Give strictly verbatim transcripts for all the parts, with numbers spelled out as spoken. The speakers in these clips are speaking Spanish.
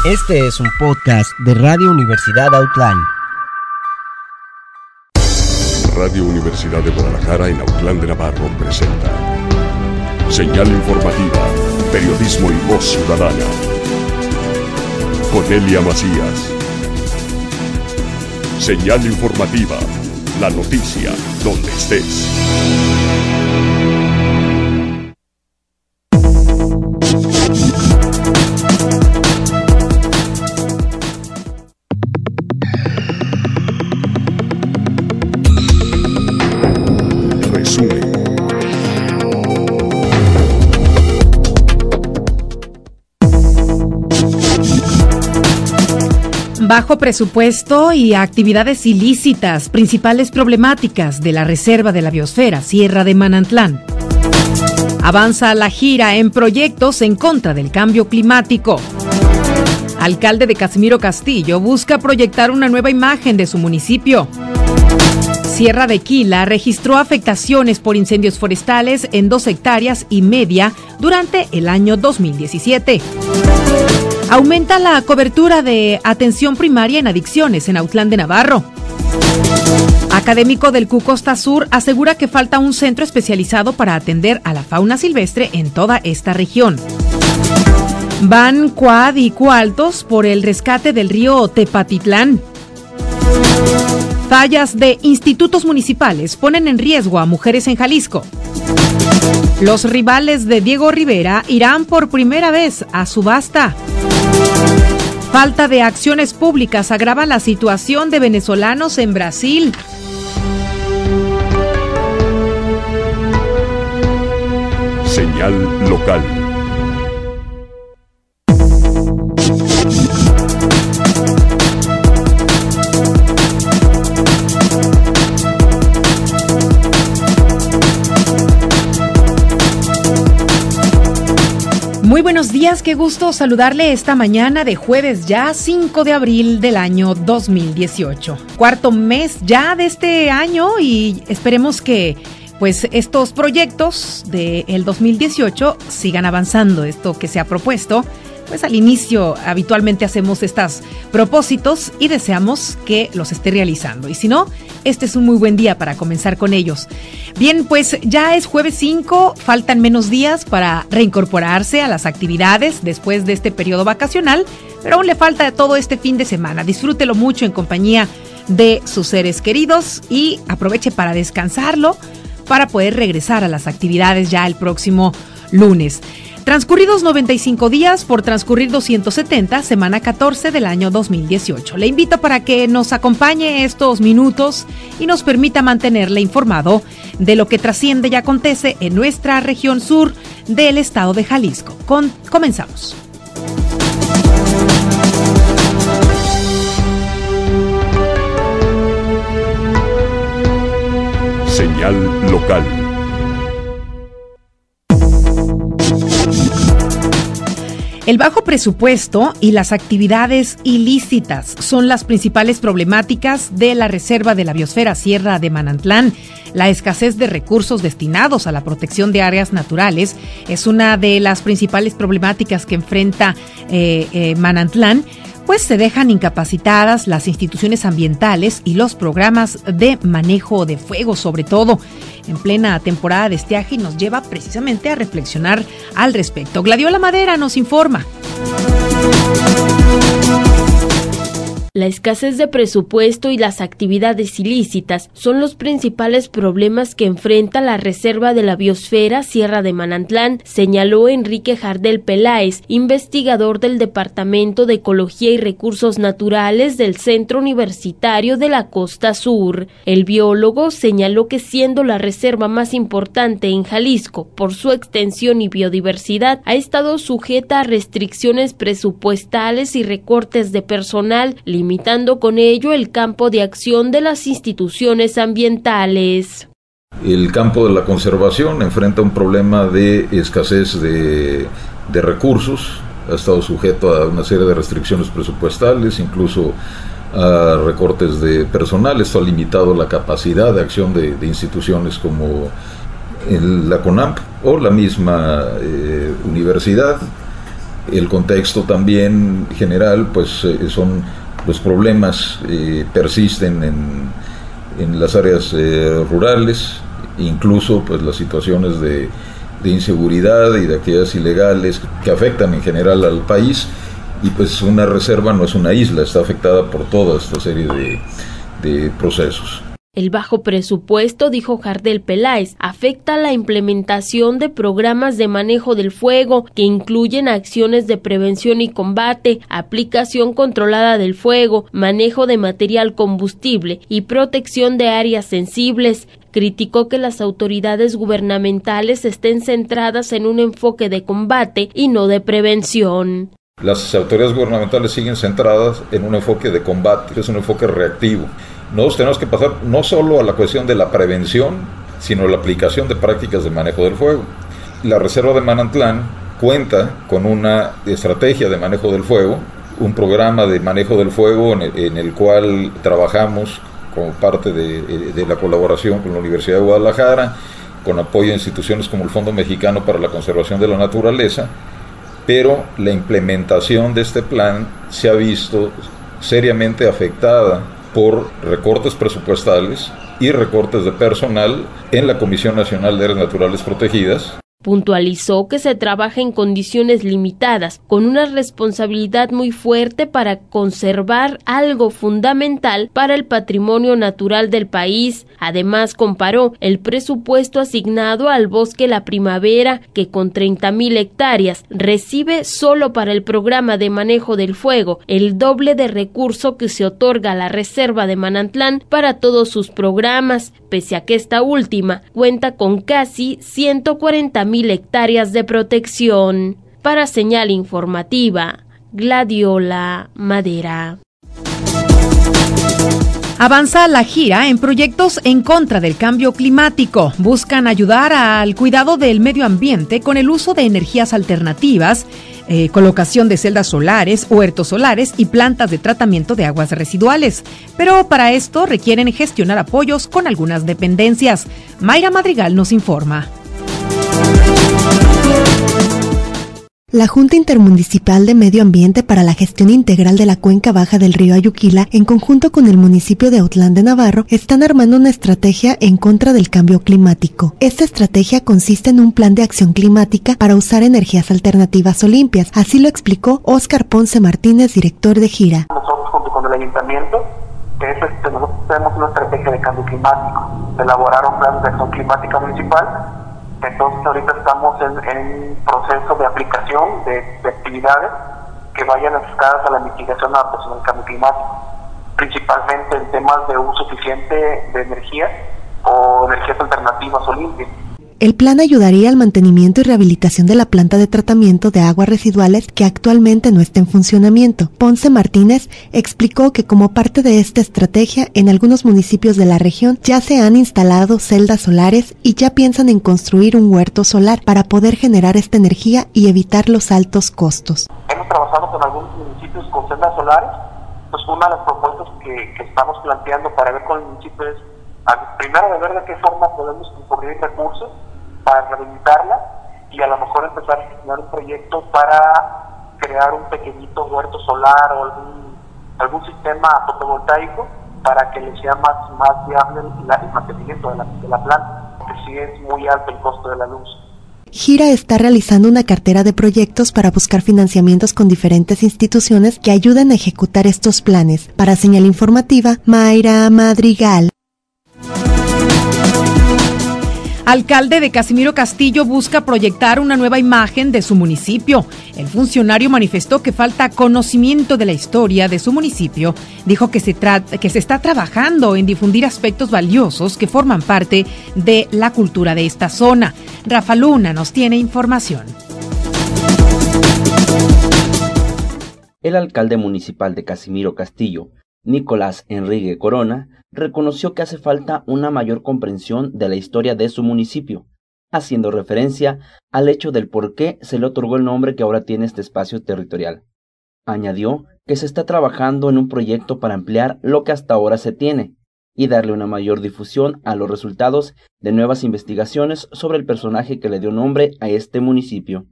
Este es un podcast de Radio Universidad Autlán. Radio Universidad de Guadalajara en Autlán de Navarro presenta Señal Informativa, Periodismo y Voz Ciudadana. Con Elia Macías. Señal Informativa, la noticia donde estés. Bajo presupuesto y actividades ilícitas, principales problemáticas de la Reserva de la Biosfera Sierra de Manantlán. Avanza la gira en proyectos en contra del cambio climático. Alcalde de Casimiro Castillo busca proyectar una nueva imagen de su municipio. Sierra de Quila registró afectaciones por incendios forestales en dos hectáreas y media durante el año dos mil diecisiete. Aumenta la cobertura de atención primaria en adicciones en Autlán de Navarro. Académico del Q Costa Sur asegura que falta un centro especializado para atender a la fauna silvestre en toda esta región. Van Cuad y Cualtos por el rescate del río Tepatitlán. Fallas de institutos municipales ponen en riesgo a mujeres en Jalisco. Los rivales de Diego Rivera irán por primera vez a subasta. Falta de acciones públicas agrava la situación de venezolanos en Brasil. Señal local. Muy buenos días, qué gusto saludarle esta mañana de jueves ya cinco de abril del año dos mil dieciocho. Cuarto mes ya de este año y esperemos que pues estos proyectos del dos mil dieciocho sigan avanzando, esto que se ha propuesto. Pues al inicio habitualmente hacemos estos propósitos y deseamos que los esté realizando. Y si no, este es un muy buen día para comenzar con ellos. Bien, pues ya es jueves cinco, faltan menos días para reincorporarse a las actividades después de este periodo vacacional, pero aún le falta todo este fin de semana. Disfrútelo mucho en compañía de sus seres queridos y aproveche para descansarlo para poder regresar a las actividades ya el próximo lunes. Transcurridos noventa y cinco días por transcurrir doscientos setenta, semana catorce del año dos mil dieciocho. Le invito para que nos acompañe estos minutos y nos permita mantenerle informado de lo que trasciende y acontece en nuestra región sur del estado de Jalisco. Con, comenzamos. Señal local. El bajo presupuesto y las actividades ilícitas son las principales problemáticas de la Reserva de la Biosfera Sierra de Manantlán. La escasez de recursos destinados a la protección de áreas naturales es una de las principales problemáticas que enfrenta eh, eh, Manantlán, pues se dejan incapacitadas las instituciones ambientales y los programas de manejo de fuego, sobre todo en plena temporada de estiaje, y nos lleva precisamente a reflexionar al respecto. Gladiola Madera nos informa. La escasez de presupuesto y las actividades ilícitas son los principales problemas que enfrenta la Reserva de la Biosfera Sierra de Manantlán, señaló Enrique Jardel Peláez, investigador del Departamento de Ecología y Recursos Naturales del Centro Universitario de la Costa Sur. El biólogo señaló que siendo la reserva más importante en Jalisco por su extensión y biodiversidad, ha estado sujeta a restricciones presupuestales y recortes de personal, limitando con ello el campo de acción de las instituciones ambientales. El campo de la conservación enfrenta un problema de escasez de, de recursos, ha estado sujeto a una serie de restricciones presupuestales, incluso a recortes de personal. Esto ha limitado la capacidad de acción de, de instituciones como el, la CONAMP o la misma eh, universidad. El contexto también general, pues eh, son los problemas eh, persisten en, en las áreas eh, rurales, incluso pues las situaciones de, de inseguridad y de actividades ilegales que afectan en general al país, y pues una reserva no es una isla, está afectada por toda esta serie de, de procesos. El bajo presupuesto, dijo Jardel Peláez, afecta la implementación de programas de manejo del fuego que incluyen acciones de prevención y combate, aplicación controlada del fuego, manejo de material combustible y protección de áreas sensibles. Criticó que las autoridades gubernamentales estén centradas en un enfoque de combate y no de prevención. Las autoridades gubernamentales siguen centradas en un enfoque de combate, es un enfoque reactivo. Nosotros tenemos que pasar no solo a la cuestión de la prevención, sino la aplicación de prácticas de manejo del fuego. La Reserva de Manantlán cuenta con una estrategia de manejo del fuego, un programa de manejo del fuego en el, en el cual trabajamos como parte de, de la colaboración con la Universidad de Guadalajara, con apoyo a instituciones como el Fondo Mexicano para la Conservación de la Naturaleza, pero la implementación de este plan se ha visto seriamente afectada por recortes presupuestales y recortes de personal en la Comisión Nacional de Áreas Naturales Protegidas. Puntualizó que se trabaja en condiciones limitadas, con una responsabilidad muy fuerte para conservar algo fundamental para el patrimonio natural del país. Además, comparó el presupuesto asignado al Bosque La Primavera, que con treinta mil hectáreas recibe solo para el programa de manejo del fuego el doble de recurso que se otorga a la Reserva de Manantlán para todos sus programas, pese a que esta última cuenta con casi ciento cuarenta mil hectáreas de protección. Para Señal Informativa, Gladiola Madera. Avanza la gira en proyectos en contra del cambio climático. Buscan ayudar al cuidado del medio ambiente con el uso de energías alternativas, eh, colocación de celdas solares, huertos solares y plantas de tratamiento de aguas residuales. Pero para esto requieren gestionar apoyos con algunas dependencias. Mayra Madrigal nos informa. La Junta Intermunicipal de Medio Ambiente para la Gestión Integral de la Cuenca Baja del Río Ayuquila, en conjunto con el municipio de Autlán de Navarro, están armando una estrategia en contra del cambio climático. Esta estrategia consiste en un plan de acción climática para usar energías alternativas o limpias. Así lo explicó Óscar Ponce Martínez, director de gira. Nosotros, junto con el ayuntamiento, que es este, nosotros tenemos una estrategia de cambio climático, de elaborar un plan de acción climática municipal. Entonces ahorita estamos en, en proceso de aplicación de, de actividades que vayan enfocadas a la mitigación y adaptación al cambio climático, principalmente en temas de uso eficiente de energía o energías alternativas o limpias. El plan ayudaría al mantenimiento y rehabilitación de la planta de tratamiento de aguas residuales que actualmente no está en funcionamiento. Ponce Martínez explicó que como parte de esta estrategia, en algunos municipios de la región ya se han instalado celdas solares y ya piensan en construir un huerto solar para poder generar esta energía y evitar los altos costos. Hemos trabajado con algunos municipios con celdas solares, pues una de las propuestas que, que estamos planteando para ver con el municipio es, primero, de ver de qué forma podemos concurrir recursos para rehabilitarla y a lo mejor empezar a gestionar un proyecto para crear un pequeñito huerto solar o algún, algún sistema fotovoltaico para que le sea más, más viable la, el mantenimiento de la, de la planta, porque sí es muy alto el costo de la luz. Gira está realizando una cartera de proyectos para buscar financiamientos con diferentes instituciones que ayuden a ejecutar estos planes. Para Señal Informativa, Mayra Madrigal. Alcalde de Casimiro Castillo busca proyectar una nueva imagen de su municipio. El funcionario manifestó que falta conocimiento de la historia de su municipio. Dijo que se, tra- que se está trabajando en difundir aspectos valiosos que forman parte de la cultura de esta zona. Rafa Luna nos tiene información. El alcalde municipal de Casimiro Castillo, Nicolás Enrique Corona, reconoció que hace falta una mayor comprensión de la historia de su municipio, haciendo referencia al hecho del por qué se le otorgó el nombre que ahora tiene este espacio territorial. Añadió que se está trabajando en un proyecto para ampliar lo que hasta ahora se tiene y darle una mayor difusión a los resultados de nuevas investigaciones sobre el personaje que le dio nombre a este municipio.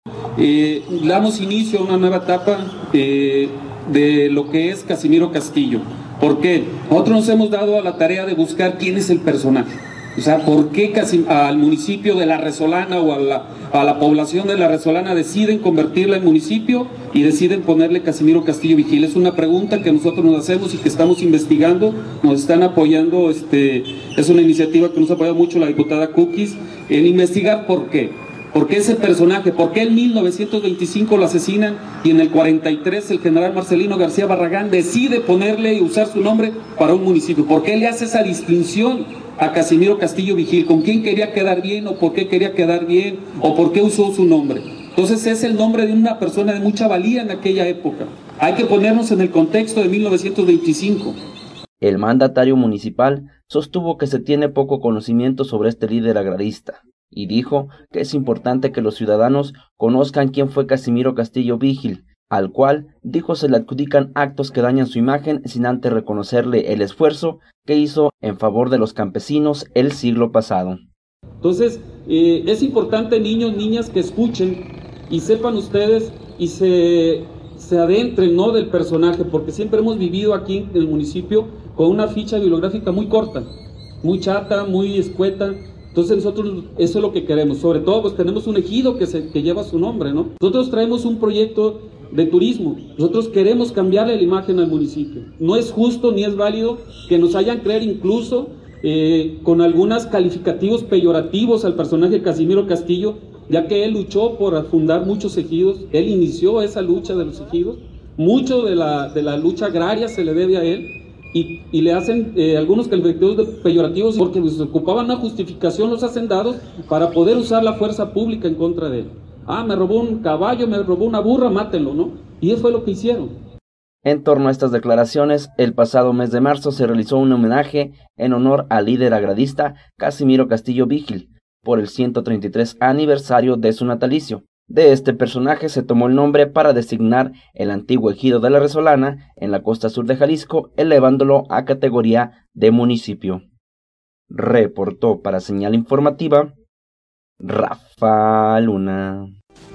Eh, damos inicio a una nueva etapa eh, de lo que es Casimiro Castillo. ¿Por qué? Nosotros nos hemos dado a la tarea de buscar quién es el personaje. O sea, ¿por qué casi al municipio de La Resolana o a la, a la población de La Resolana deciden convertirla en municipio y deciden ponerle Casimiro Castillo Vigil? Es una pregunta que nosotros nos hacemos y que estamos investigando, nos están apoyando, este, es una iniciativa que nos apoya mucho la diputada Cookies, en investigar por qué. ¿Por qué ese personaje? ¿Por qué en mil novecientos veinticinco lo asesinan y en el cuarenta y tres el general Marcelino García Barragán decide ponerle y usar su nombre para un municipio? ¿Por qué le hace esa distinción a Casimiro Castillo Vigil? ¿Con quién quería quedar bien o por qué quería quedar bien o por qué usó su nombre? Entonces es el nombre de una persona de mucha valía en aquella época. Hay que ponernos en el contexto de mil novecientos veinticinco. El mandatario municipal sostuvo que se tiene poco conocimiento sobre este líder agrarista y dijo que es importante que los ciudadanos conozcan quién fue Casimiro Castillo Vigil, al cual dijo se le adjudican actos que dañan su imagen sin antes reconocerle el esfuerzo que hizo en favor de los campesinos el siglo pasado. Entonces, eh, es importante, niños, niñas, que escuchen y sepan ustedes y se, se adentren, ¿no?, del personaje, porque siempre hemos vivido aquí en el municipio con una ficha bibliográfica muy corta, muy chata, muy escueta. Entonces nosotros eso es lo que queremos, sobre todo pues tenemos un ejido que, se, que lleva su nombre, ¿no? Nosotros traemos un proyecto de turismo, nosotros queremos cambiarle la imagen al municipio. No es justo ni es válido que nos hayan creer incluso eh, con algunos calificativos peyorativos al personaje Casimiro Castillo, ya que él luchó por fundar muchos ejidos, él inició esa lucha de los ejidos, mucho de la, de la lucha agraria se le debe a él. Y, y le hacen eh, algunos calificativos peyorativos porque pues, ocupaban una justificación los hacendados para poder usar la fuerza pública en contra de él. Ah, me robó un caballo, me robó una burra, mátenlo, ¿no? Y eso fue lo que hicieron. En torno a estas declaraciones, el pasado mes de marzo se realizó un homenaje en honor al líder agradista Casimiro Castillo Vigil por el ciento treinta y tres aniversario de su natalicio. De este personaje se tomó el nombre para designar el antiguo ejido de La Resolana en la costa sur de Jalisco, elevándolo a categoría de municipio. Reportó para Señal Informativa Rafa Luna.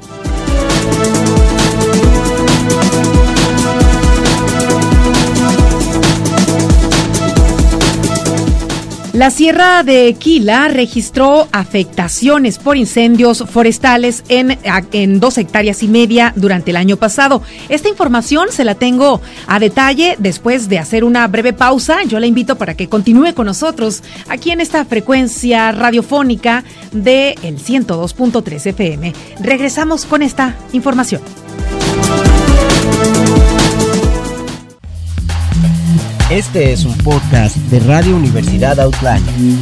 La Sierra de Quila registró afectaciones por incendios forestales en, en dos hectáreas y media durante el año pasado. Esta información se la tengo a detalle después de hacer una breve pausa. Yo la invito para que continúe con nosotros aquí en esta frecuencia radiofónica de el ciento dos punto tres F M. Regresamos con esta información. Este es un podcast de Radio Universidad Outline.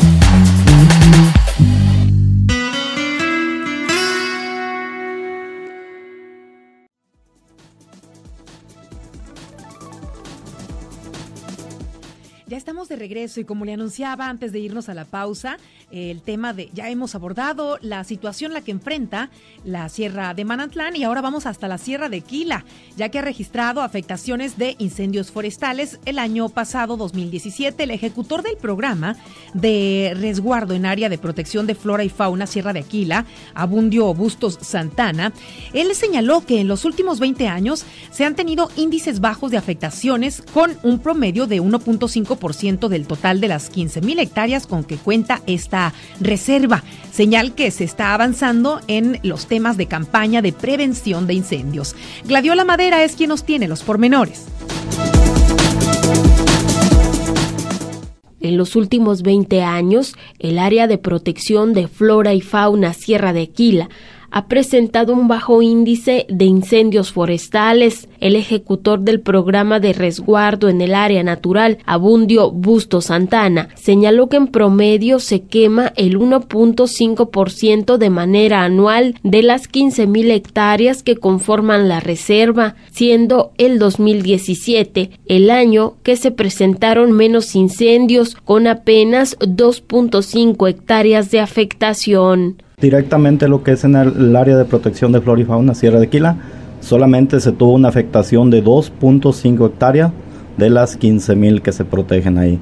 Ya estamos de regreso y como le anunciaba antes de irnos a la pausa, el tema de, ya hemos abordado la situación la que enfrenta la Sierra de Manantlán y ahora vamos hasta la Sierra de Quila, ya que ha registrado afectaciones de incendios forestales el año pasado, dos mil diecisiete. El ejecutor del programa de resguardo en área de protección de flora y fauna Sierra de Quila, Abundio Bustos Santana, él señaló que en los últimos veinte años se han tenido índices bajos de afectaciones con un promedio de uno punto cinco por ciento del total de las quince mil hectáreas con que cuenta esta reserva, señal que se está avanzando en los temas de campaña de prevención de incendios. Gladiola Madera es quien nos tiene los pormenores. En los últimos veinte años, el área de protección de flora y fauna Sierra de Quila ha presentado un bajo índice de incendios forestales. El ejecutor del programa de resguardo en el área natural, Abundio Bustos Santana, señaló que en promedio se quema el uno punto cinco por ciento de manera anual de las quince mil hectáreas que conforman la reserva, siendo el dos mil diecisiete el año que se presentaron menos incendios, con apenas dos punto cinco hectáreas de afectación. Directamente lo que es en el, el área de protección de flora y fauna Sierra de Quila, solamente se tuvo una afectación de dos punto cinco hectáreas de las quince mil que se protegen ahí.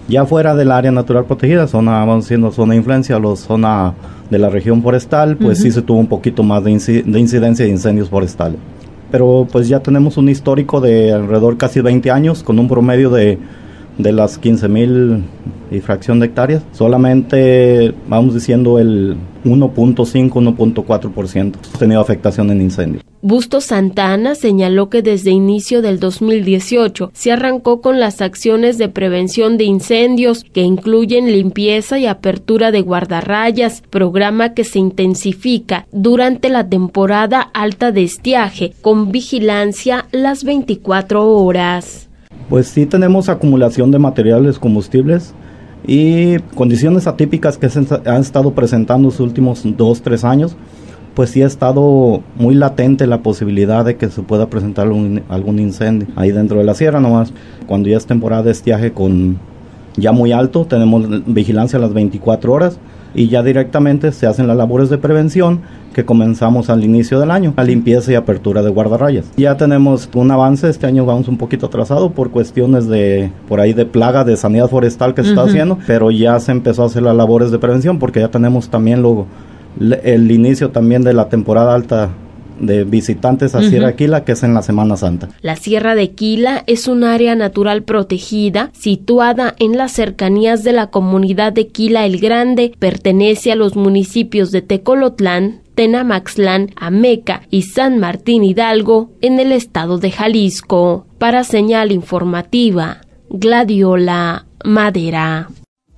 Ya fuera del área natural protegida, zona, vamos diciendo zona de influencia, o zona de la región forestal, pues uh-huh. sí se tuvo un poquito más de, inci- de incidencia de incendios forestales. Pero pues ya tenemos un histórico de alrededor casi veinte años, con un promedio de, de las quince mil y fracción de hectáreas. Solamente, vamos diciendo, el uno punto cinco, uno punto cuatro por ciento ha tenido afectación en incendios. Bustos Santana señaló que desde inicio del dos mil dieciocho se arrancó con las acciones de prevención de incendios que incluyen limpieza y apertura de guardarrayas, programa que se intensifica durante la temporada alta de estiaje con vigilancia las veinticuatro horas. Pues sí tenemos acumulación de materiales combustibles y condiciones atípicas que se han estado presentando los últimos dos, tres años. Pues sí ha estado muy latente la posibilidad de que se pueda presentar un, algún incendio ahí dentro de la sierra nomás. Cuando ya es temporada de estiaje con ya muy alto, tenemos vigilancia a las veinticuatro horas y ya directamente se hacen las labores de prevención que comenzamos al inicio del año, la limpieza y apertura de guardarrayas. Ya tenemos un avance, este año vamos un poquito atrasado por cuestiones de, por ahí de plaga de sanidad forestal que se uh-huh. está haciendo, pero ya se empezó a hacer las labores de prevención porque ya tenemos también luego el inicio también de la temporada alta de visitantes a uh-huh. Sierra Quila, que es en la Semana Santa. La Sierra de Quila es un área natural protegida situada en las cercanías de la comunidad de Quila el Grande. Pertenece a los municipios de Tecolotlán, Tenamaxtlán, Ameca y San Martín Hidalgo en el estado de Jalisco. Para Señal Informativa, Gladiola Madera.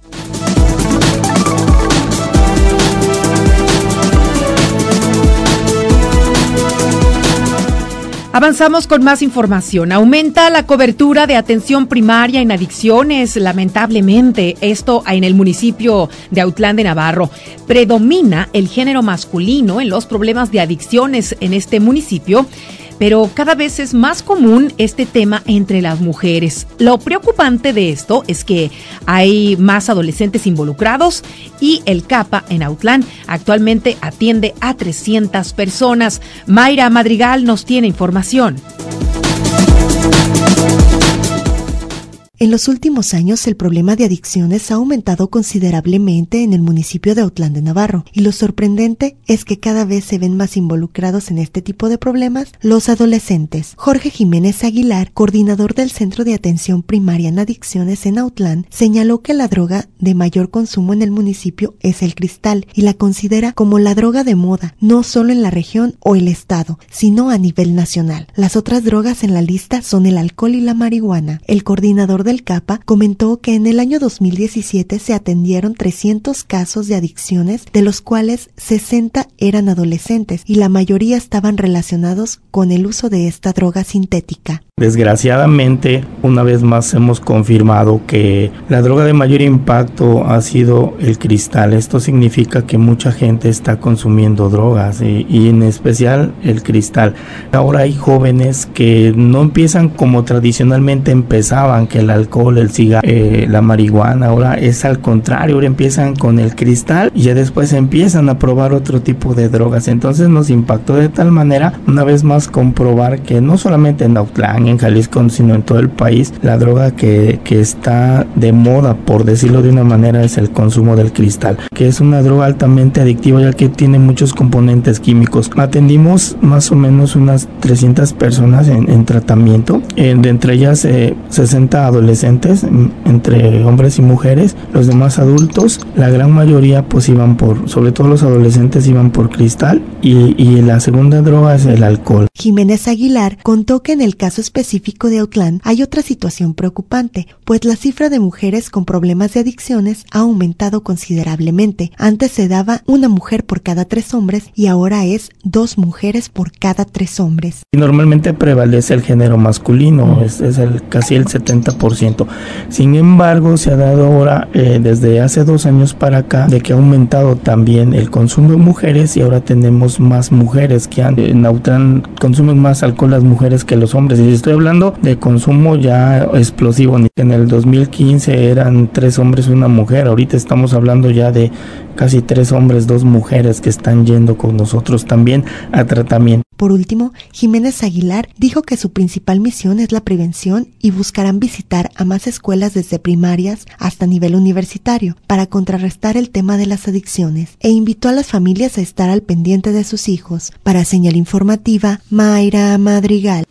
Avanzamos con más información. Aumenta la cobertura de atención primaria en adicciones, lamentablemente, esto en el municipio de Autlán de Navarro. Predomina el género masculino en los problemas de adicciones en este municipio, pero cada vez es más común este tema entre las mujeres. Lo preocupante de esto es que hay más adolescentes involucrados y el CAPA en Autlán actualmente atiende a trescientas personas. Mayra Madrigal nos tiene información. En los últimos años, el problema de adicciones ha aumentado considerablemente en el municipio de Autlán de Navarro, y lo sorprendente es que cada vez se ven más involucrados en este tipo de problemas los adolescentes. Jorge Jiménez Aguilar, coordinador del Centro de Atención Primaria en Adicciones en Autlán, señaló que la droga de mayor consumo en el municipio es el cristal y la considera como la droga de moda, no solo en la región o el estado, sino a nivel nacional. Las otras drogas en la lista son el alcohol y la marihuana. El coordinador de del CAPA comentó que en el año dos mil diecisiete se atendieron trescientos casos de adicciones, de los cuales sesenta eran adolescentes y la mayoría estaban relacionados con el uso de esta droga sintética. Desgraciadamente, una vez más hemos confirmado que la droga de mayor impacto ha sido el cristal. Esto significa que mucha gente está consumiendo drogas y, y en especial el cristal. Ahora hay jóvenes que no empiezan como tradicionalmente empezaban, que el alcohol, el cigarro, eh, la marihuana. Ahora es al contrario, ahora empiezan con el cristal y ya después empiezan a probar otro tipo de drogas. Entonces nos impactó de tal manera, una vez más, comprobar que no solamente en Autlán, en Jalisco, sino en todo el país, la droga que, que está de moda, por decirlo de una manera, es el consumo del cristal, que es una droga altamente adictiva ya que tiene muchos componentes químicos. Atendimos más o menos unas trescientas personas en, en tratamiento, eh, de entre ellas eh, sesenta adolescentes, entre hombres y mujeres. Los demás adultos, la gran mayoría pues iban por, sobre todo los adolescentes iban por cristal, y, y la segunda droga es el alcohol. Jiménez Aguilar contó que en el caso específico de Autlán hay otra situación preocupante, pues la cifra de mujeres con problemas de adicciones ha aumentado considerablemente. Antes se daba una mujer por cada tres hombres y ahora es dos mujeres por cada tres hombres. Y normalmente prevalece el género masculino, es, es el, casi el setenta por ciento. Sin embargo, se ha dado ahora, eh, desde hace dos años para acá, de que ha aumentado también el consumo de mujeres y ahora tenemos más mujeres que han, en Autlán consumen más alcohol las mujeres que los hombres. Y esto estoy hablando de consumo ya explosivo. En el dos mil quince eran tres hombres y una mujer, ahorita estamos hablando ya de casi tres hombres, dos mujeres que están yendo con nosotros también a tratamiento. Por último, Jiménez Aguilar dijo que su principal misión es la prevención y buscarán visitar a más escuelas desde primarias hasta nivel universitario para contrarrestar el tema de las adicciones e invitó a las familias a estar al pendiente de sus hijos. Para Señal Informativa, Mayra Madrigal.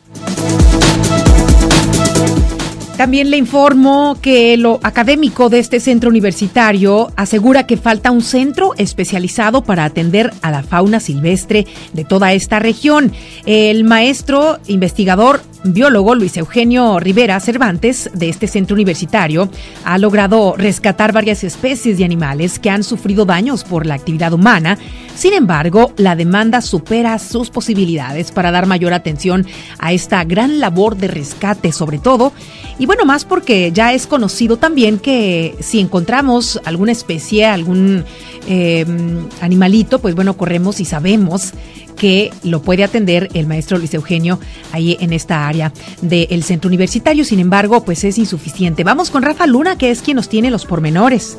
También le informo que lo académico de este centro universitario asegura que falta un centro especializado para atender a la fauna silvestre de toda esta región. El maestro investigador biólogo Luis Eugenio Rivera Cervantes de este centro universitario ha logrado rescatar varias especies de animales que han sufrido daños por la actividad humana. Sin embargo, la demanda supera sus posibilidades para dar mayor atención a esta gran labor de rescate, sobre todo. Y bueno, más porque ya es conocido también que si encontramos alguna especie, algún eh, animalito, pues bueno, corremos y sabemos que lo puede atender el maestro Luis Eugenio ahí en esta área del centro universitario. Sin embargo, pues es insuficiente. Vamos con Rafa Luna, que es quien nos tiene los pormenores.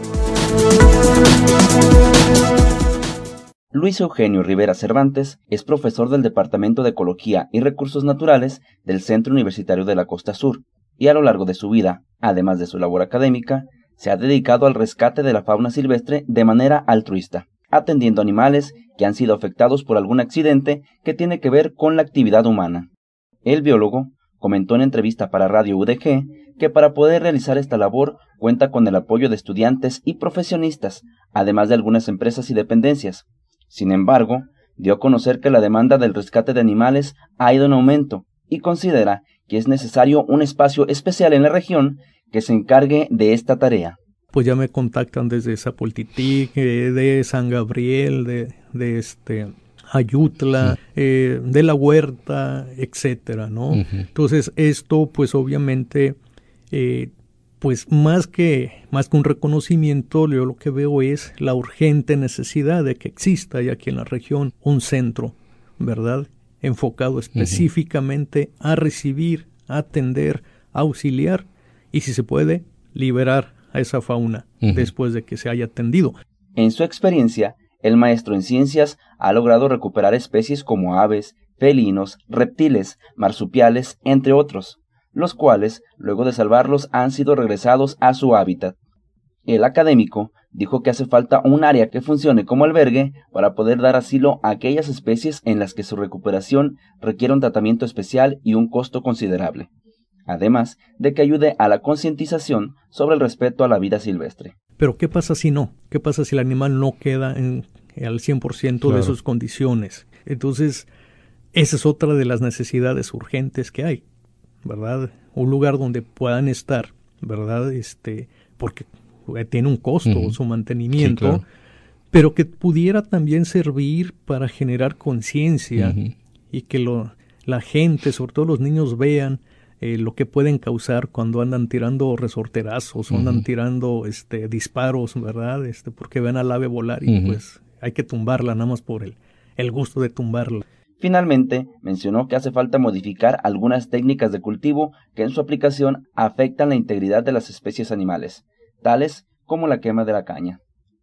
Luis Eugenio Rivera Cervantes es profesor del Departamento de Ecología y Recursos Naturales del Centro Universitario de la Costa Sur y a lo largo de su vida, además de su labor académica, se ha dedicado al rescate de la fauna silvestre de manera altruista, atendiendo animales que han sido afectados por algún accidente que tiene que ver con la actividad humana. El biólogo comentó en entrevista para Radio U D G que para poder realizar esta labor cuenta con el apoyo de estudiantes y profesionistas, además de algunas empresas y dependencias. Sin embargo, dio a conocer que la demanda del rescate de animales ha ido en aumento y considera que es necesario un espacio especial en la región que se encargue de esta tarea. Pues ya me contactan desde Zapoltitic, eh, de San Gabriel, de, de este Ayutla, sí. eh, de la Huerta, etcétera, ¿no? Uh-huh. Entonces esto, pues obviamente, eh, pues más que más que un reconocimiento, yo lo que veo es la urgente necesidad de que exista ya aquí en la región un centro, ¿verdad?, enfocado específicamente uh-huh. a recibir, a atender, a auxiliar y, si se puede, liberar a esa fauna uh-huh. después de que se haya atendido. En su experiencia, el maestro en ciencias ha logrado recuperar especies como aves, felinos, reptiles, marsupiales, entre otros, los cuales, luego de salvarlos, han sido regresados a su hábitat. El académico dijo que hace falta un área que funcione como albergue para poder dar asilo a aquellas especies en las que su recuperación requiere un tratamiento especial y un costo considerable, además de que ayude a la concientización sobre el respeto a la vida silvestre. Pero ¿qué pasa si no? ¿Qué pasa si el animal no queda en, al cien por ciento claro. de sus condiciones? Entonces, esa es otra de las necesidades urgentes que hay, ¿verdad? Un lugar donde puedan estar, ¿verdad? Este, porque tiene un costo uh-huh. su mantenimiento, sí, claro. pero que pudiera también servir para generar conciencia uh-huh. y que lo, la gente, sobre todo los niños, vean eh, lo que pueden causar cuando andan tirando resorterazos, uh-huh. andan tirando este, disparos, ¿verdad? Este, porque ven al ave volar y uh-huh. pues hay que tumbarla nada más por el, el gusto de tumbarla. Finalmente, mencionó que hace falta modificar algunas técnicas de cultivo que en su aplicación afectan la integridad de las especies animales, tales como la quema de la caña.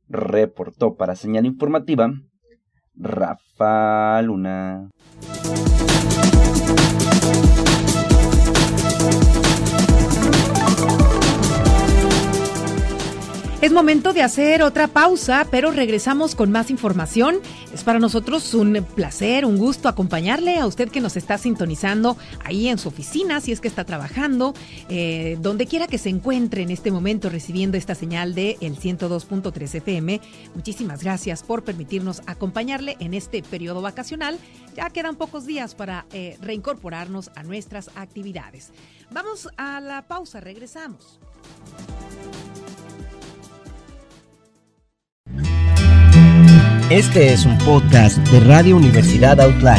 Reportó para Señal Informativa, Rafa Luna. Es momento de hacer otra pausa, pero regresamos con más información. Es para nosotros un placer, un gusto acompañarle a usted que nos está sintonizando ahí en su oficina, si es que está trabajando, eh, donde quiera que se encuentre en este momento recibiendo esta señal de el ciento dos punto tres F M. Muchísimas gracias por permitirnos acompañarle en este periodo vacacional. Ya quedan pocos días para eh, reincorporarnos a nuestras actividades. Vamos a la pausa, regresamos. Este es un podcast de Radio Universidad Outland.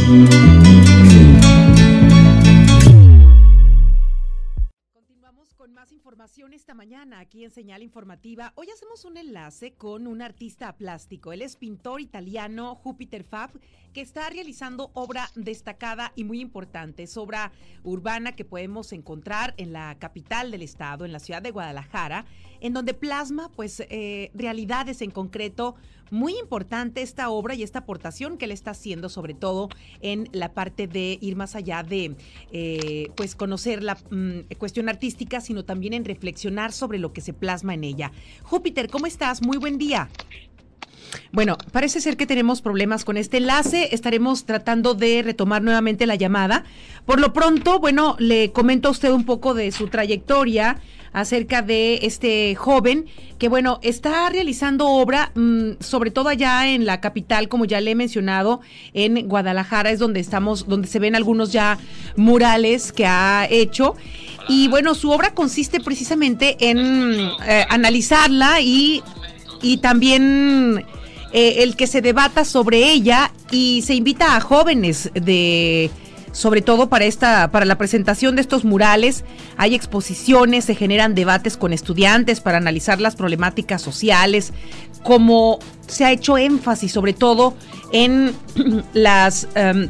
Continuamos con más información. información esta mañana aquí en Señal Informativa. Hoy hacemos un enlace con un artista plástico. Él es pintor italiano, Júpiter Fab, que está realizando obra destacada y muy importante. Es obra urbana que podemos encontrar en la capital del estado, en la ciudad de Guadalajara, en donde plasma pues eh, realidades en concreto. Muy importante esta obra y esta aportación que él está haciendo, sobre todo en la parte de ir más allá de eh, pues conocer la mm, cuestión artística, sino también en reflexionar sobre lo que se plasma en ella. Júpiter, ¿cómo estás? Muy buen día. Bueno, parece ser que tenemos problemas con este enlace. Estaremos tratando de retomar nuevamente la llamada. Por lo pronto, bueno, le comento a usted un poco de su trayectoria acerca de este joven que, bueno, está realizando obra, mmm, sobre todo allá en la capital, como ya le he mencionado, en Guadalajara es donde estamos, donde se ven algunos ya murales que ha hecho. Y bueno, su obra consiste precisamente en eh, analizarla y, y también eh, el que se debata sobre ella, y se invita a jóvenes de... sobre todo para esta, para la presentación de estos murales. Hay exposiciones, se generan debates con estudiantes para analizar las problemáticas sociales, como se ha hecho énfasis sobre todo en las um,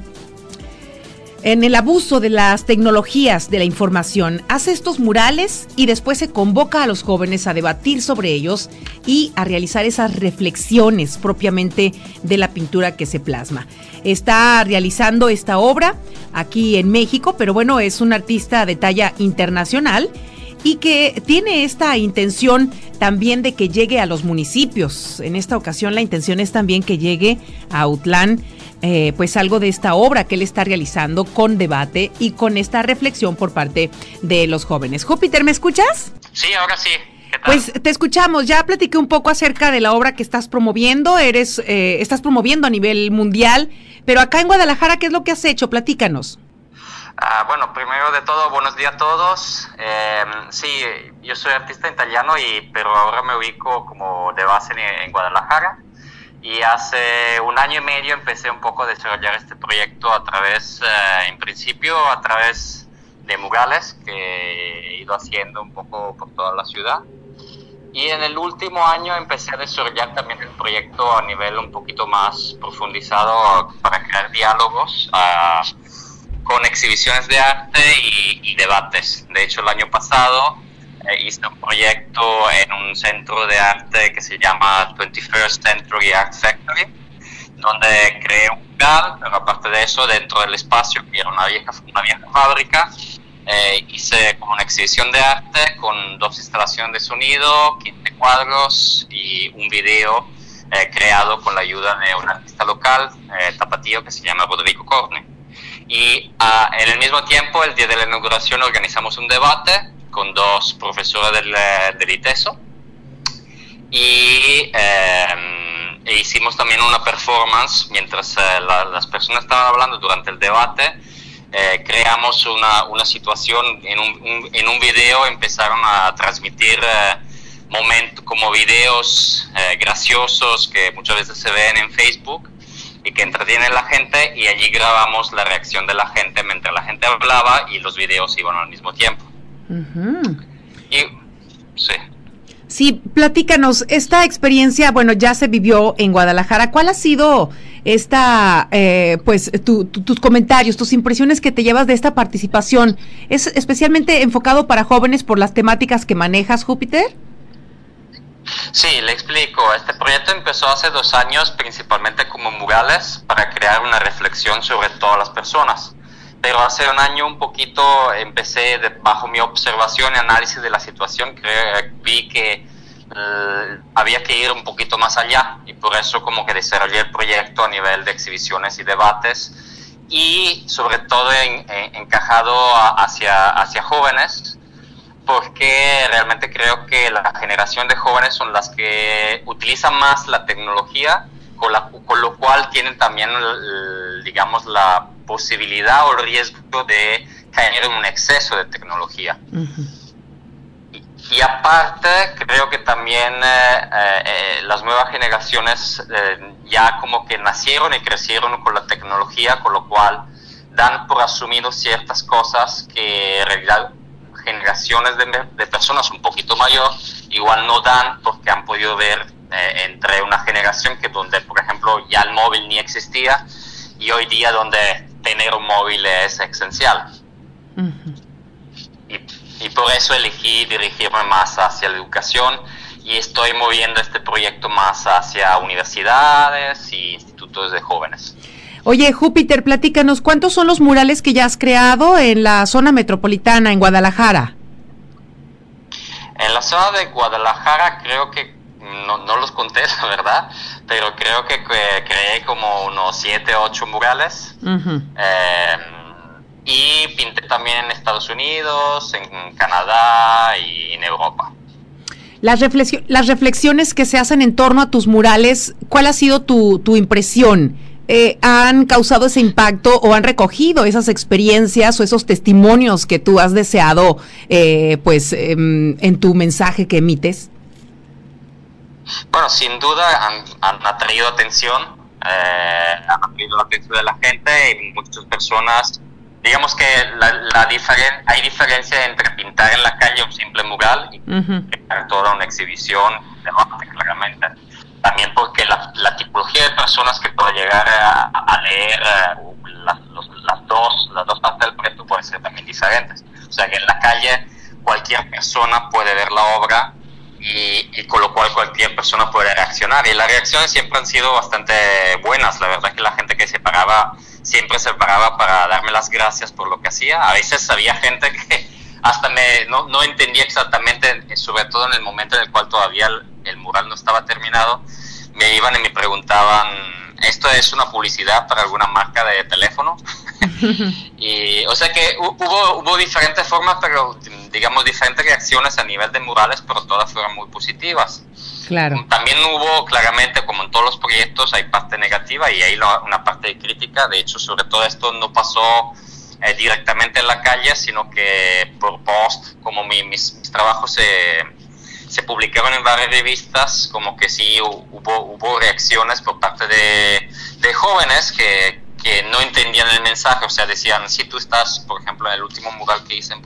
en el abuso de las tecnologías de la información. Hace estos murales y después se convoca a los jóvenes a debatir sobre ellos y a realizar esas reflexiones propiamente de la pintura que se plasma. Está realizando esta obra aquí en México, pero bueno, es un artista de talla internacional y que tiene esta intención también de que llegue a los municipios. En esta ocasión la intención es también que llegue a Autlán, eh, pues algo de esta obra que él está realizando con debate y con esta reflexión por parte de los jóvenes. Júpiter, ¿me escuchas? Sí, ahora sí. ¿Qué tal? Pues te escuchamos. Ya platiqué un poco acerca de la obra que estás promoviendo. Eres, eh, estás promoviendo a nivel mundial, pero acá en Guadalajara, ¿qué es lo que has hecho? Platícanos. Ah, bueno, primero de todo, buenos días a todos. Eh, sí, yo soy artista italiano, y, pero ahora me ubico como de base en, en Guadalajara. Y hace un año y medio empecé un poco a desarrollar este proyecto a través, eh, en principio, a través de murales que he ido haciendo un poco por toda la ciudad. Y en el último año empecé a desarrollar también el proyecto a nivel un poquito más profundizado para crear diálogos uh, con exhibiciones de arte y, y debates. De hecho, el año pasado eh, hice un proyecto en un centro de arte que se llama twenty-first Century Art Factory, donde creé un mural, pero aparte de eso, dentro del espacio, que era una vieja, una vieja fábrica, Eh, hice como una exhibición de arte con dos instalaciones de sonido, quince cuadros y un video eh, creado con la ayuda de un artista local, eh, tapatío, que se llama Rodrigo Corne. Y uh, en el mismo tiempo, el día de la inauguración, organizamos un debate con dos profesores del, del ITESO y eh, e hicimos también una performance mientras eh, la, las personas estaban hablando durante el debate. Eh, creamos una, una situación en un, un, en un video, empezaron a transmitir eh, momentos como videos eh, graciosos que muchas veces se ven en Facebook y que entretienen a la gente, y allí grabamos la reacción de la gente mientras la gente hablaba y los videos iban al mismo tiempo. Uh-huh. Y sí. Sí, platícanos, esta experiencia, bueno, ya se vivió en Guadalajara. ¿Cuál ha sido esta, eh, pues, tu, tu, tus comentarios, tus impresiones que te llevas de esta participación? ¿Es especialmente enfocado para jóvenes por las temáticas que manejas, Júpiter? Sí, le explico. Este proyecto empezó hace dos años principalmente como murales para crear una reflexión sobre todas las personas. Pero hace un año un poquito empecé, de, bajo mi observación y análisis de la situación, creo, vi que uh, había que ir un poquito más allá, y por eso como que desarrollé el proyecto a nivel de exhibiciones y debates, y sobre todo en, en, encajado a, hacia, hacia jóvenes, porque realmente creo que la generación de jóvenes son las que utilizan más la tecnología, con, la, con lo cual tienen también, digamos, la posibilidad o el riesgo de caer en un exceso de tecnología. Uh-huh. y, y aparte, creo que también eh, eh, las nuevas generaciones eh, ya como que nacieron y crecieron con la tecnología, con lo cual dan por asumido ciertas cosas que en realidad generaciones de, de personas un poquito mayor, igual no dan porque han podido ver eh, entre una generación que donde, por ejemplo, ya el móvil ni existía y hoy día donde tener un móvil es esencial. Uh-huh. y, y por eso elegí dirigirme más hacia la educación y estoy moviendo este proyecto más hacia universidades y institutos de jóvenes. Oye, Júpiter, platícanos, ¿cuántos son los murales que ya has creado en la zona metropolitana, en Guadalajara? En la zona de Guadalajara creo que, no, no los conté, la verdad, pero creo que cre- creé como unos siete, ocho murales. Uh-huh. Eh, y pinté también en Estados Unidos, en Canadá y en Europa. Las, reflexio- las reflexiones que se hacen en torno a tus murales, ¿cuál ha sido tu, tu impresión? Eh, ¿Han causado ese impacto o han recogido esas experiencias o esos testimonios que tú has deseado eh, pues eh, en tu mensaje que emites? Bueno, sin duda han, han atraído atención, eh, han atraído la atención de la gente y muchas personas. Digamos que la, la diferen- hay diferencia entre pintar en la calle un simple mural y uh-huh. pintar toda una exhibición de arte, claramente. También porque la, la tipología de personas que puede llegar a, a leer uh, las, los, las, dos, las dos partes del proyecto pueden ser también diferentes. O sea que en la calle cualquier persona puede ver la obra y, y con lo cual cualquier persona puede reaccionar. Y las reacciones siempre han sido bastante buenas. La verdad es que la gente que se paraba, siempre se paraba para darme las gracias por lo que hacía. A veces había gente que hasta me no, no entendía exactamente, sobre todo en el momento en el cual todavía el, el mural no estaba terminado, me iban y me preguntaban, ¿esto es una publicidad para alguna marca de teléfono? Y, o sea que hubo, hubo diferentes formas, pero digamos diferentes reacciones a nivel de murales, pero todas fueron muy positivas. Claro. También hubo, claramente, como en todos los proyectos, hay parte negativa y hay una parte de crítica. De hecho, sobre todo esto no pasó eh, directamente en la calle, sino que por post, como mi, mis, mis trabajos se, se publicaron en varias revistas, como que sí hubo, hubo reacciones por parte de, de jóvenes que, que no entendían el mensaje. O sea, decían, si tú estás, por ejemplo, en el último mural que hice en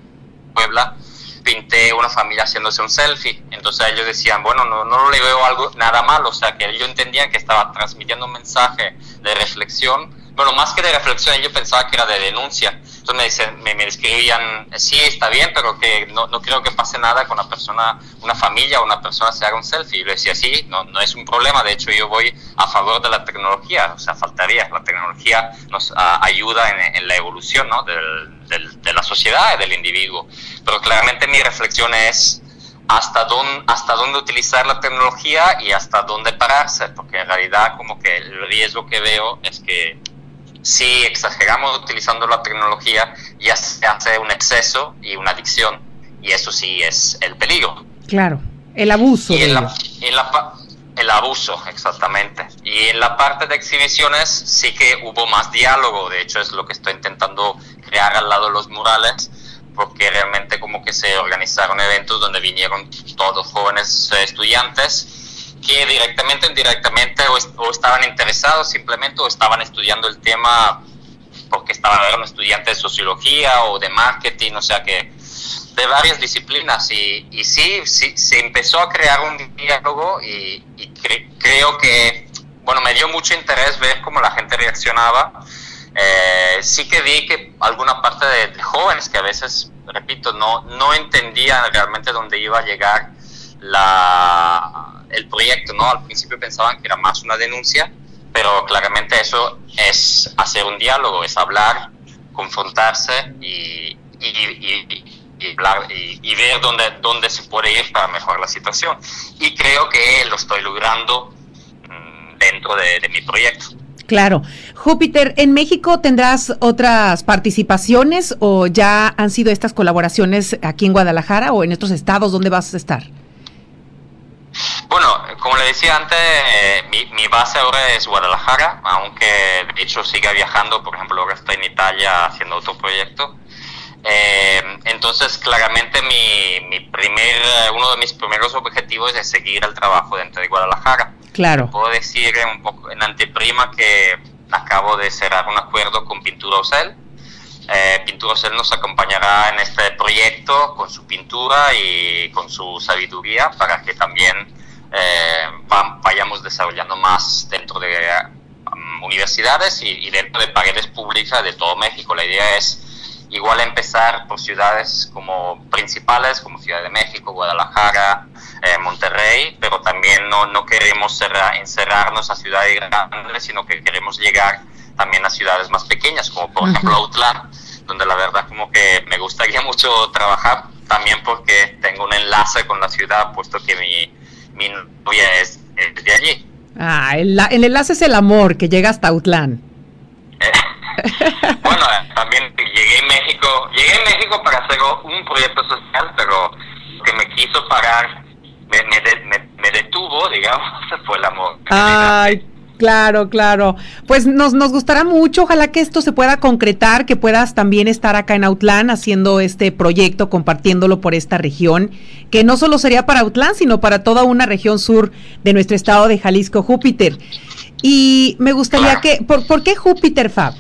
Puebla, pinté una familia haciéndose un selfie, entonces ellos decían, bueno, no, no le veo algo nada malo, o sea, que ellos entendían que estaba transmitiendo un mensaje de reflexión, bueno, más que de reflexión, ellos pensaban que era de denuncia. Entonces me dicen, me, me escribían, sí, está bien, pero que no, no creo que pase nada con una persona, una familia o una persona se haga un selfie. Y yo decía, sí, no, no es un problema, de hecho yo voy a favor de la tecnología, o sea, faltaría, la tecnología nos a, ayuda en, en la evolución, ¿no?, del, del, de la sociedad y del individuo. Pero claramente mi reflexión es hasta dónde, hasta dónde utilizar la tecnología y hasta dónde pararse, porque en realidad como que el riesgo que veo es que si exageramos utilizando la tecnología, ya se hace un exceso y una adicción, y eso sí es el peligro. Claro, el abuso. Y en la, en la, el abuso, exactamente. Y en la parte de exhibiciones sí que hubo más diálogo, de hecho es lo que estoy intentando crear al lado de los murales, porque realmente como que se organizaron eventos donde vinieron todos jóvenes estudiantes que directamente o indirectamente o, est- o estaban interesados simplemente o estaban estudiando el tema porque estaban eran estudiantes de sociología o de marketing, o sea que de varias disciplinas y, y sí, sí, se empezó a crear un diálogo y, y cre- creo que, bueno, me dio mucho interés ver cómo la gente reaccionaba. Eh, sí que vi que alguna parte de, de jóvenes que a veces, repito, no, no entendían realmente dónde iba a llegar la, el proyecto, ¿no? Al principio pensaban que era más una denuncia, pero claramente eso es hacer un diálogo, es hablar, confrontarse y, y, y, y, hablar, y, y ver dónde, dónde se puede ir para mejorar la situación. Y creo que lo estoy logrando mmm, dentro de, de mi proyecto. Claro. Júpiter, ¿en México tendrás otras participaciones o ya han sido estas colaboraciones aquí en Guadalajara o en otros estados? ¿Dónde vas a estar? Bueno, como le decía antes, eh, mi, mi base ahora es Guadalajara, aunque de hecho siga viajando, por ejemplo, ahora estoy en Italia haciendo otro proyecto. Eh, entonces, claramente mi, mi primer, uno de mis primeros objetivos es seguir el trabajo dentro de Guadalajara. Claro. Puedo decir un poco en anteprima que acabo de cerrar un acuerdo con Pintura Ocel Eh, Pinturos, él nos acompañará en este proyecto con su pintura y con su sabiduría para que también eh, va, vayamos desarrollando más dentro de um, universidades y, y dentro de paredes públicas de todo México. La idea es igual empezar por ciudades como principales, como Ciudad de México, Guadalajara, eh, Monterrey, pero también no, no queremos cerrar, encerrarnos a ciudades grandes, sino que queremos llegar también a ciudades más pequeñas, como por ejemplo Autlán, donde la verdad como que me gustaría mucho trabajar, también porque tengo un enlace con la ciudad, puesto que mi, mi novia es, es de allí. Ah, el, el enlace es el amor que llega hasta Autlán. Eh, bueno, también llegué en México, llegué en México para hacer un proyecto social, pero lo que me quiso parar, me, me, de, me, me detuvo, digamos, fue el amor. Ay, claro, claro. Pues nos, nos gustará mucho, ojalá que esto se pueda concretar, que puedas también estar acá en Autlán haciendo este proyecto, compartiéndolo por esta región, que no solo sería para Autlán, sino para toda una región sur de nuestro estado de Jalisco, Júpiter. Y me gustaría claro. que, ¿por, ¿por qué Júpiter Fab?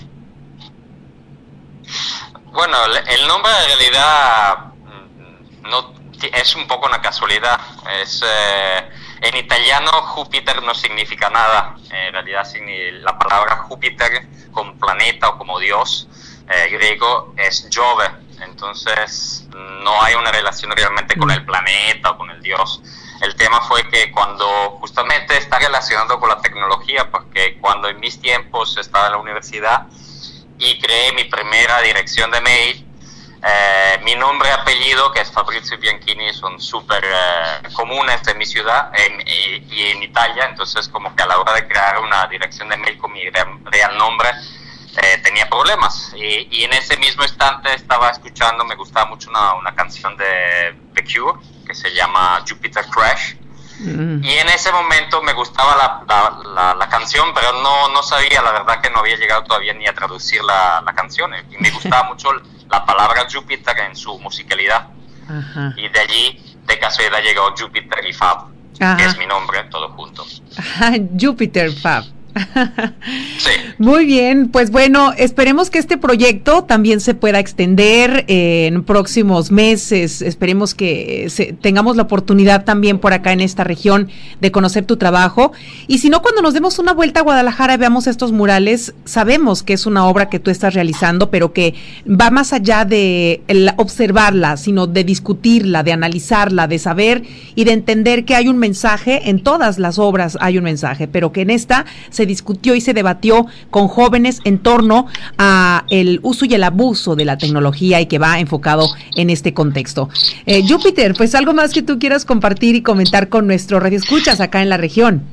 Bueno, el nombre en realidad no es un poco una casualidad. Es eh, en italiano Júpiter no significa nada. En realidad la palabra Júpiter como planeta o como dios eh, griego es Jove. Entonces no hay una relación realmente con el planeta o con el dios. El tema fue que cuando justamente está relacionado con la tecnología, porque cuando en mis tiempos estaba en la universidad y creé mi primera dirección de mail, eh, mi nombre y apellido, que es Fabrizio Bianchini, son súper eh, comunes en mi ciudad en, y, y en Italia, entonces como que a la hora de crear una dirección de mail con mi real nombre, eh, tenía problemas. Y, y en ese mismo instante estaba escuchando, me gustaba mucho una, una canción de The Cure, que se llama Jupiter Crash, mm. y en ese momento me gustaba la, la, la, la canción, pero no, no sabía, la verdad que no había llegado todavía ni a traducir la, la canción, y me gustaba mucho la palabra Júpiter en su musicalidad. Ajá. Y de allí, de casualidad, llegó Júpiter y Fab, Ajá. que es mi nombre, todo junto. Ajá, Júpiter Fab. Sí. Muy bien, pues bueno, esperemos que este proyecto también se pueda extender eh, en próximos meses. Esperemos que se, tengamos la oportunidad también por acá en esta región de conocer tu trabajo, y si no, cuando nos demos una vuelta a Guadalajara y veamos estos murales, sabemos que es una obra que tú estás realizando, pero que va más allá de el observarla, sino de discutirla, de analizarla, de saber y de entender que hay un mensaje. En todas las obras hay un mensaje, pero que en esta se se discutió y se debatió con jóvenes en torno a el uso y el abuso de la tecnología, y que va enfocado en este contexto. Eh, Júpiter, pues algo más que tú quieras compartir y comentar con nuestros radioescuchas acá en la región.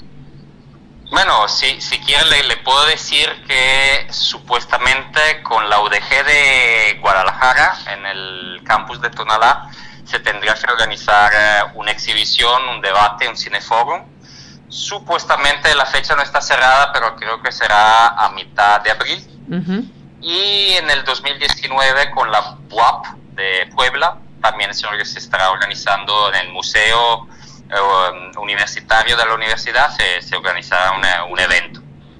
Bueno, si, si quiere le, le puedo decir que supuestamente con la U D G de Guadalajara, en el campus de Tonalá, se tendría que organizar eh, una exhibición, un debate, un cineforum. Supuestamente la fecha no está cerrada, pero creo que será a mitad de abril. Uh-huh. Y en el dos mil diecinueve con la U A P de Puebla también se estará organizando en el Museo eh, Universitario de la Universidad, se, se organizará una, un evento.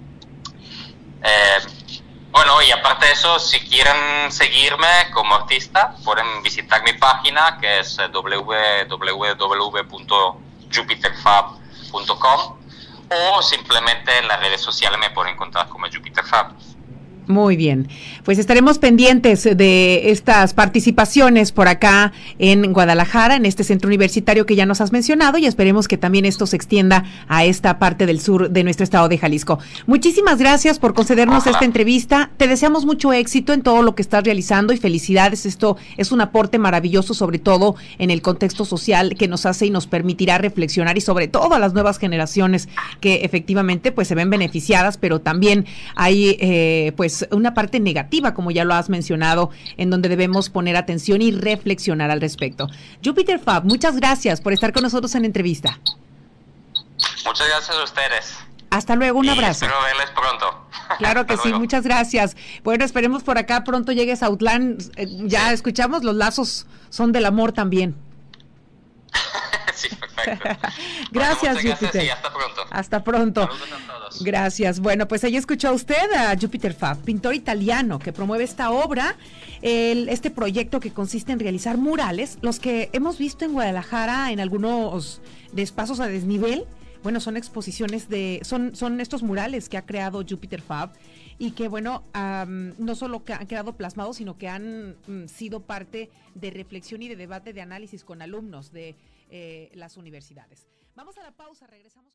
Eh, bueno, y aparte de eso, si quieren seguirme como artista, pueden visitar mi página, que es w w w punto jupiter fab punto com, o simplemente en las redes sociales me pueden encontrar como Jupiter Fab. Muy bien, pues estaremos pendientes de estas participaciones por acá en Guadalajara, en este centro universitario que ya nos has mencionado, y esperemos que también esto se extienda a esta parte del sur de nuestro estado de Jalisco. Muchísimas gracias por concedernos Ajá. esta entrevista, te deseamos mucho éxito en todo lo que estás realizando y felicidades. Esto es un aporte maravilloso, sobre todo en el contexto social, que nos hace y nos permitirá reflexionar, y sobre todo a las nuevas generaciones que efectivamente pues se ven beneficiadas, pero también hay eh, pues una parte negativa, como ya lo has mencionado, en donde debemos poner atención y reflexionar al respecto. Jupiter Fab, muchas gracias por estar con nosotros en entrevista. Muchas gracias a ustedes. Hasta luego, un y abrazo. Espero verles pronto. Claro que sí, muchas gracias. Bueno, esperemos por acá pronto llegues a Autlán. Ya escuchamos, los lazos son del amor también. Sí, perfecto. Gracias, bueno, Júpiter. Gracias y hasta pronto. Hasta pronto. Saludos a todos. Gracias. Bueno, pues ahí escuchó usted a Jupiter Fab, pintor italiano que promueve esta obra, el, este proyecto que consiste en realizar murales, los que hemos visto en Guadalajara en algunos de espacios a desnivel. Bueno, son exposiciones de, son, son estos murales que ha creado Jupiter Fab y que, bueno, um, no solo que han quedado plasmados, sino que han um, sido parte de reflexión y de debate, de análisis con alumnos de eh, las universidades. Vamos a la pausa, regresamos.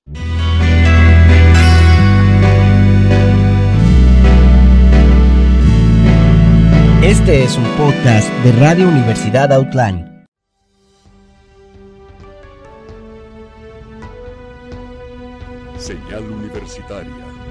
Este es un podcast de Radio Universidad Outline. Señal Universitaria.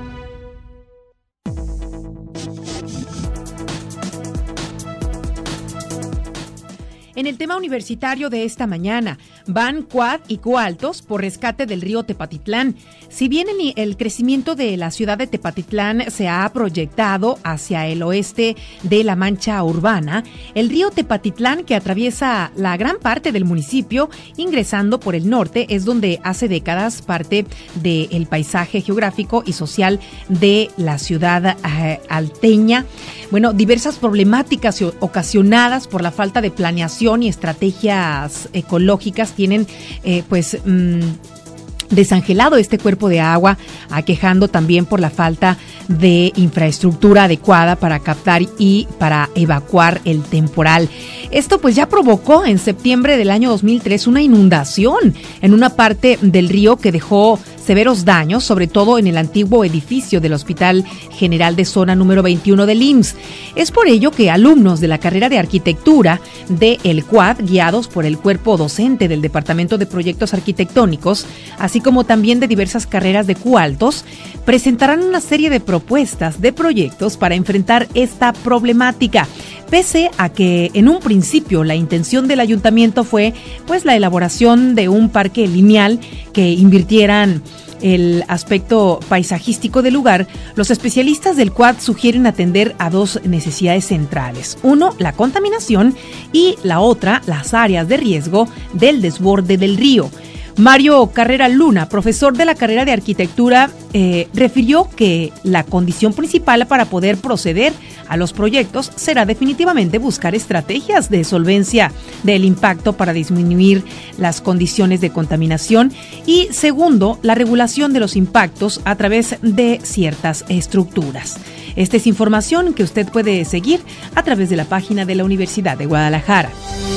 En el tema universitario de esta mañana, van quad y coaltos por rescate del río Tepatitlán. Si bien el, el crecimiento de la ciudad de Tepatitlán se ha proyectado hacia el oeste de la mancha urbana, el río Tepatitlán, que atraviesa la gran parte del municipio, ingresando por el norte, es donde hace décadas parte del paisaje geográfico y social de la ciudad eh, alteña. Bueno, diversas problemáticas ocasionadas por la falta de planeación y estrategias ecológicas tienen eh, pues mmm, desangelado este cuerpo de agua, aquejando también por la falta de infraestructura adecuada para captar y para evacuar el temporal. Esto pues ya provocó en septiembre del año dos mil tres una inundación en una parte del río que dejó severos daños, sobre todo en el antiguo edificio del Hospital General de Zona número veintiuno del I M S S. Es por ello que alumnos de la carrera de arquitectura de el quad, guiados por el cuerpo docente del Departamento de Proyectos Arquitectónicos, así como también de diversas carreras de coaltos, presentarán una serie de propuestas de proyectos para enfrentar esta problemática. Pese a que en un principio la intención del ayuntamiento fue pues la elaboración de un parque lineal que invirtieran el aspecto paisajístico del lugar, los especialistas del quad sugieren atender a dos necesidades centrales. Uno, la contaminación, y la otra, las áreas de riesgo del desborde del río. Mario Carrera Luna, profesor de la carrera de arquitectura, eh, refirió que la condición principal para poder proceder a los proyectos será definitivamente buscar estrategias de solvencia del impacto para disminuir las condiciones de contaminación y, segundo, la regulación de los impactos a través de ciertas estructuras. Esta es información que usted puede seguir a través de la página de la Universidad de Guadalajara.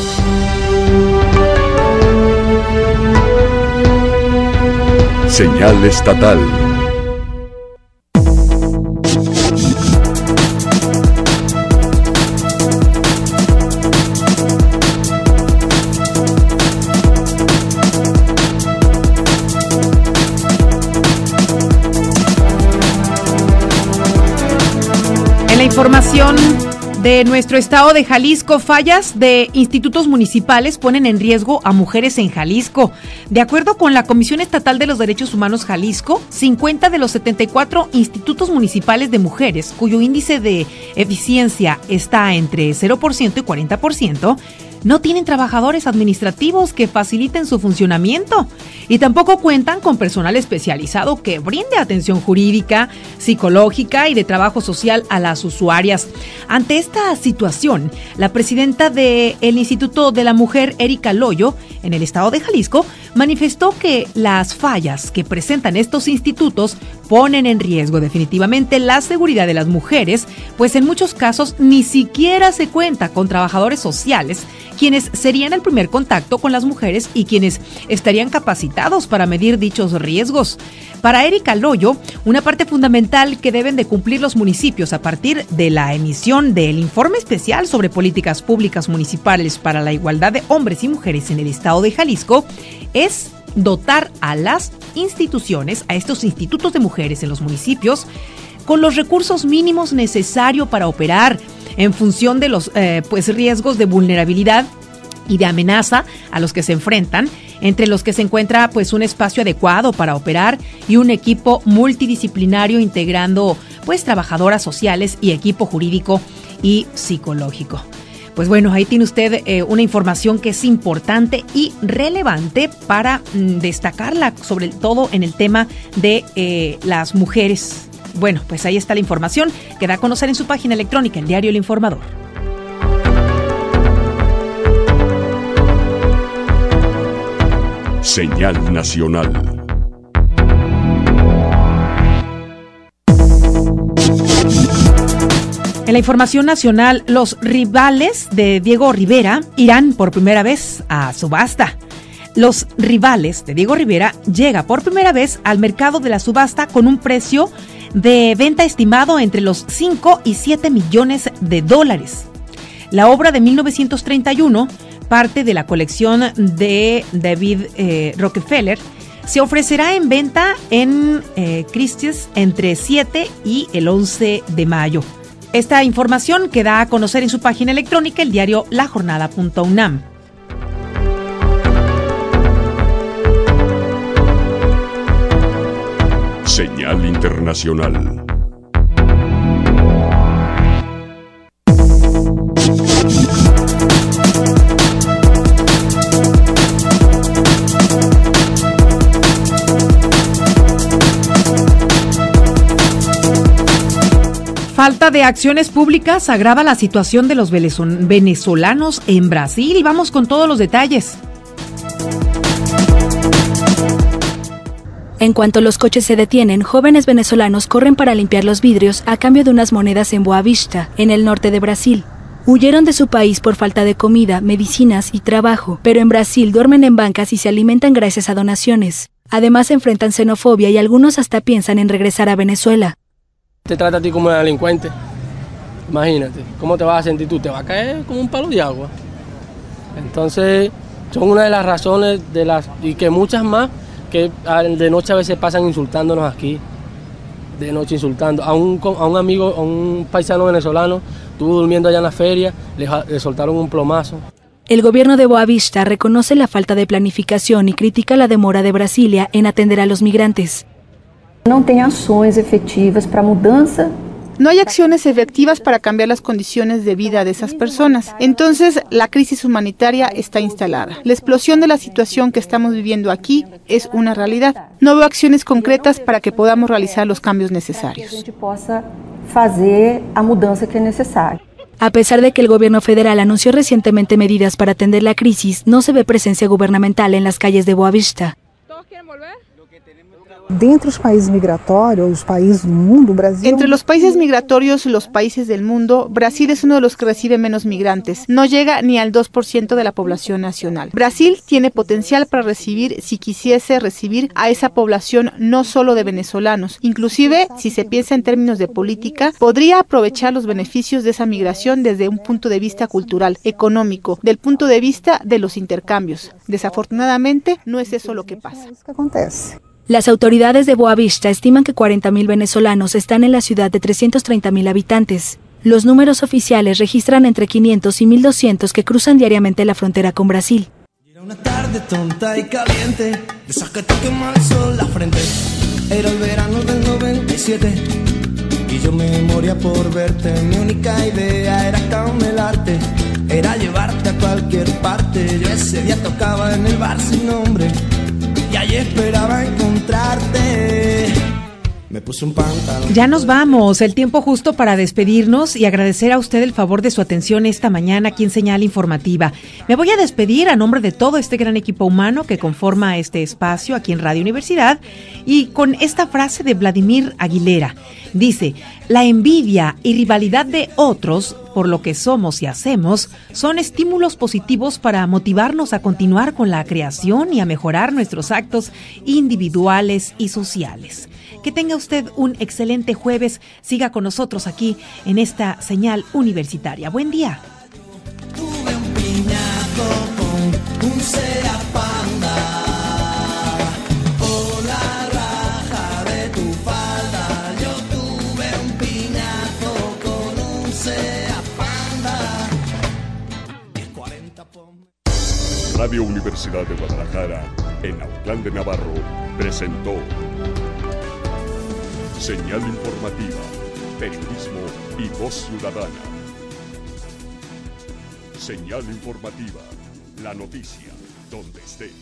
Señal estatal. En la información de nuestro estado de Jalisco, fallas de institutos municipales ponen en riesgo a mujeres en Jalisco. De acuerdo con la Comisión Estatal de los Derechos Humanos Jalisco, cincuenta de los setenta y cuatro institutos municipales de mujeres, cuyo índice de eficiencia está entre cero por ciento y cuarenta por ciento, no tienen trabajadores administrativos que faciliten su funcionamiento y tampoco cuentan con personal especializado que brinde atención jurídica, psicológica y de trabajo social a las usuarias. Ante esta situación, la presidenta del Instituto de la Mujer, Erika Loyo, en el estado de Jalisco, manifestó que las fallas que presentan estos institutos ponen en riesgo definitivamente la seguridad de las mujeres, pues en muchos casos ni siquiera se cuenta con trabajadores sociales, quienes serían el primer contacto con las mujeres y quienes estarían capacitados para medir dichos riesgos. Para Erika Loyo, una parte fundamental que deben de cumplir los municipios a partir de la emisión del informe especial sobre políticas públicas municipales para la igualdad de hombres y mujeres en el estado de Jalisco es dotar a las instituciones, a estos institutos de mujeres en los municipios, con los recursos mínimos necesarios para operar en función de los eh, pues riesgos de vulnerabilidad y de amenaza a los que se enfrentan, entre los que se encuentra pues un espacio adecuado para operar y un equipo multidisciplinario integrando pues trabajadoras sociales y equipo jurídico y psicológico. Pues bueno, ahí tiene usted eh, una información que es importante y relevante para mm, destacarla, sobre todo en el tema de eh, las mujeres. Bueno, pues ahí está la información que da a conocer en su página electrónica, el diario El Informador. Señal nacional. En la información nacional, los rivales de Diego Rivera irán por primera vez a subasta. Los rivales de Diego Rivera llega por primera vez al mercado de la subasta con un precio de venta estimado entre los cinco y siete millones de dólares. La obra de mil novecientos treinta y uno, parte de la colección de David eh, Rockefeller, se ofrecerá en venta en eh, Christie's entre siete y el once de mayo. Esta información queda a conocer en su página electrónica, el diario la jornada punto unam. Señal internacional. Falta de acciones públicas agrava la situación de los venezolanos en Brasil. Vamos con todos los detalles. En cuanto los coches se detienen, jóvenes venezolanos corren para limpiar los vidrios a cambio de unas monedas en Boa Vista, en el norte de Brasil. Huyeron de su país por falta de comida, medicinas y trabajo, pero en Brasil duermen en bancas y se alimentan gracias a donaciones. Además enfrentan xenofobia y algunos hasta piensan en regresar a Venezuela. Te trata a ti como un delincuente, imagínate, ¿cómo te vas a sentir tú? Te va a caer como un palo de agua. Entonces, son una de las razones de las y que muchas más que de noche a veces pasan insultándonos aquí, de noche insultando. A un, a un amigo, a un paisano venezolano, estuvo durmiendo allá en la feria, le, le soltaron un plomazo. El gobierno de Boa Vista reconoce la falta de planificación y critica la demora de Brasilia en atender a los migrantes. No tem ações efetivas para mudança. No hay acciones efectivas para cambiar las condiciones de vida de esas personas. Entonces, la crisis humanitaria está instalada. La explosión de la situación que estamos viviendo aquí es una realidad. No veo acciones concretas para que podamos realizar los cambios necesarios. A pesar de que el gobierno federal anunció recientemente medidas para atender la crisis, no se ve presencia gubernamental en las calles de Boa Vista. Dentre os países migratórios, os países do mundo, Brasil... Entre los países migratorios y los países del mundo, Brasil es uno de los que recibe menos migrantes. No llega ni al dos por ciento de la población nacional. Brasil tiene potencial para recibir, si quisiese recibir, a esa población no solo de venezolanos. Inclusive, si se piensa en términos de política, podría aprovechar los beneficios de esa migración desde un punto de vista cultural, económico, del punto de vista de los intercambios. Desafortunadamente, no es eso lo que pasa. Isso que acontece. Las autoridades de Boa Vista estiman que cuarenta mil venezolanos están en la ciudad de trescientos treinta mil habitantes. Los números oficiales registran entre quinientos y mil doscientos que cruzan diariamente la frontera con Brasil. Era una tarde tonta y caliente, de esas que te quema el sol la frente. Era el verano del noventa y siete y yo me moría por verte. Mi única idea era camelarte, era llevarte a cualquier parte. Yo ese día tocaba en el bar sin nombre y allí esperaba encontrarte. Me puse un pantalón. Ya nos vamos, el tiempo justo para despedirnos y agradecer a usted el favor de su atención esta mañana aquí en Señal Informativa. Me voy a despedir a nombre de todo este gran equipo humano que conforma este espacio aquí en Radio Universidad y con esta frase de Vladimir Aguilera. Dice, la envidia y rivalidad de otros por lo que somos y hacemos son estímulos positivos para motivarnos a continuar con la creación y a mejorar nuestros actos individuales y sociales. Que tenga usted un excelente jueves. Siga con nosotros aquí en esta señal universitaria. Buen día. Tuve un piñaco con un Seat Panda, por la raja de tu falda. Yo tuve un piñaco con un Seat Panda. Radio Universidad de Guadalajara, en Autlán de Navarro, presentó Señal Informativa, Periodismo y Voz Ciudadana. Señal informativa. La noticia donde estés.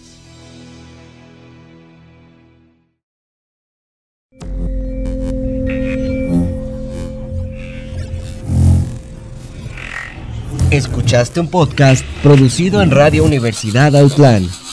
Escuchaste un podcast producido en Radio Universidad Autlán.